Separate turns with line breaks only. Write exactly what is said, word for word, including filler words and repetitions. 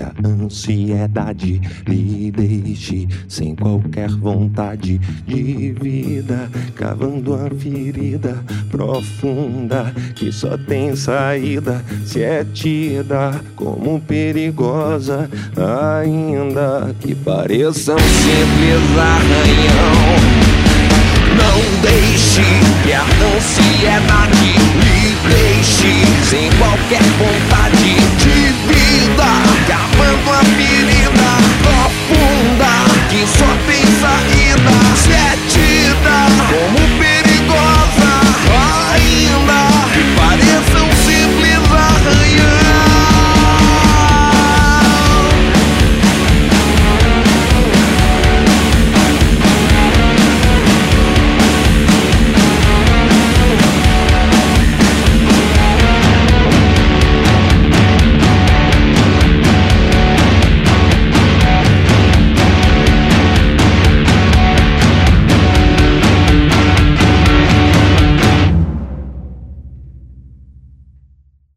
a ansiedade lhe deixe sem qualquer vontade de vida, cavando a ferida profunda que só tem saída se é tida como perigosa, ainda que pareça um simples arranhão. Não deixe que a ansiedade lhe deixe sem qualquer vontade